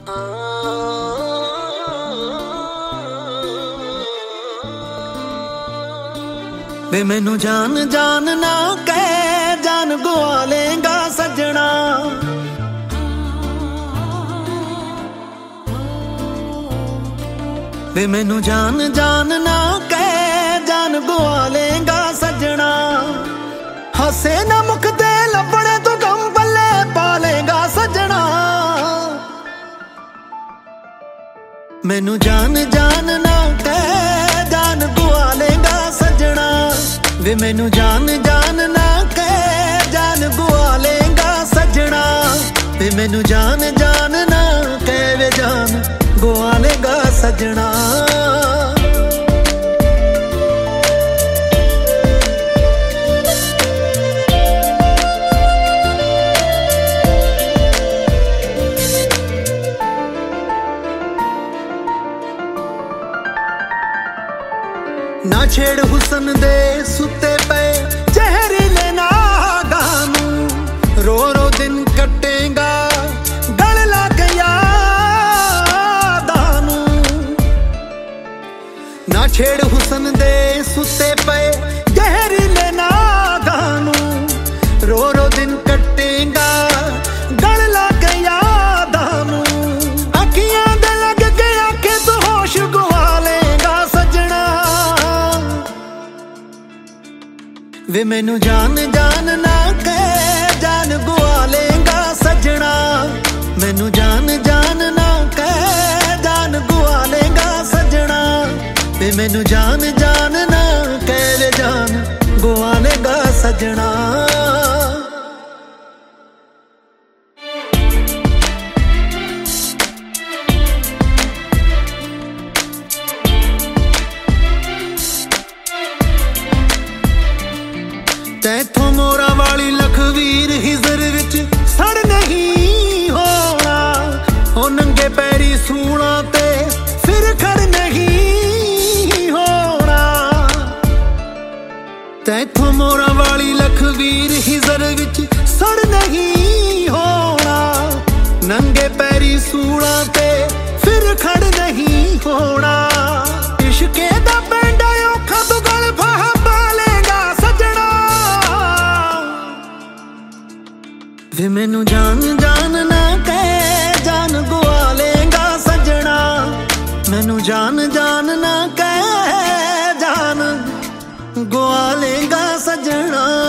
ਵੇ ਮੈਨੂੰ ਜਾਨ ਜਾਨ ਨਾ ਕਹਿ, ਜਾਨ ਗਵਾ ਲੇਗਾ ਸੱਜਣਾ। ਵੇ ਮੈਨੂੰ ਜਾਨ ਜਾਨ ਨਾ ਕਹਿ, ਜਾਨ ਗਵਾ ਲੇਗਾ ਸੱਜਣਾ। ਹੱਸੇ ਨਾ ਮੁਖ ਤੇ ਲੱਭਣੇ ਤੋਂ ਗਮ ਪੱਲੇ ਪਾ ਲੇਗਾ ਸੱਜਣਾ। ਮੈਨੂੰ ਜਾਨ ਜਾਨ ਨਾ ਕਹਿ, ਜਾਨ ਗਵਾ ਲੇਗਾ ਸੱਜਣਾ। ਵੇ ਮੈਨੂੰ ਜਾਨ ਜਾਨ ਨਾ ਕਹਿ, ਜਾਨ ਗਵਾ ਲੇਗਾ ਸੱਜਣਾ। ਵੇ ਮੈਨੂੰ ਜਾਨ ਜਾਨ ਨਾ ਕਹਿ, ਵੇ ਜਾਨ ਗਵਾ ਲੇਗਾ ਸੱਜਣਾ। ਨਾ ਛੇੜ ਹੁਸਨ ਦੇ ਸੁੱਤੇ ਪਏ ਜ਼ਹਿਰੀਲੇ ਨਾਗਾਂ ਨੂੰ, ਰੋ ਰੋ ਦਿਨ ਕੱਟੇਗਾ ਗਲ ਲੱਗ ਯਾਦਾਂ ਨੂੰ। ਨਾ ਛੇੜ ਹੁਸਨ ਦੇ ਸੁੱਤੇ ਪਏ ਜ਼ਹਿਰੀਲੇ ਨਾਗਾਂ ਨੂੰ, ਰੋ ਰੋ ਦਿਨ ਕੱਟੇਗਾ ਗਲ ਲੱਗ ਯਾਦਾਂ ਨੂੰ। ਅੱਖੀਆਂ ਦੇ ਲੱਗ ਕੇ ਆਖੇ ਤੂੰ ਹੋਸ਼ ਗਵਾ ਲੇਗਾ ਸੱਜਣਾ। ਵੇ ਮੈਨੂੰ ਜਾਨ ਜਾਨ ਨਾ ਕਹਿ, ਜਾਨ ਗਵਾ ਲੇਗਾ ਸੱਜਣਾ। ਮੈਨੂੰ ਜਾਨ ਜਾਨ ਨਾ ਕਹਿ, ਜਾਨ ਗਵਾ ਲੇਗਾ ਸੱਜਣਾ। ਵੇ ਮੈਨੂੰ ਜਾਨ ਜਾਨ ਨਾ ਕਹਿ, ਵੇ ਜਾਨ ਗਵਾ ਲੇਗਾ ਸੱਜਣਾ। ਤੈਥੋਂ ਮੋਰਾਂ ਵਾਲੀ ਲਖਵੀਰ ਹਿਜ਼ਰ ਵਿੱਚ ਸੜ ਨਹੀਂ ਹੋਣਾ। ਉਹ ਨੰਗੇ ਪੈਰੀ ਸੂਲਾਂ ਤੇ ਫਿਰ ਖੜ ਨਹੀਂ ਹੋਣਾ। ਤੈਥੋਂ ਮੋਰਾਂ ਵਾਲੀ ਲਖਵੀਰ ਹਿਜ਼ਰ ਵਿੱਚ ਸੜ ਨਹੀਂ ਹੋਣਾ। ਨੰਗੇ ਪੈਰੀ ਸੂਲਾਂ ਤੇ ਫਿਰ ਖੜ ਨਹੀਂ ਹੋਣਾ। ਇਸ਼ਕੇ ਦਾ ਪੈਂਡਾ ਔਖਾ ਤੂੰ ਗਲ ਫਾਹਾ ਪਾ ਲੇਗਾ ਸੱਜਣਾ। ਵੇ ਮੈਨੂੰ ਜਾਨ ਜਾਨ ਨਾ ਕਹਿ, ਜਾਨ ਗਵਾ ਲੇਗਾ ਸੱਜਣਾ। ਮੈਨੂੰ ਜਾਨ ਜਾਨ ਨਾ ਕਹਿ, ਜਾਨ ਗਵਾ ਲੇਗਾ ਸੱਜਣਾ।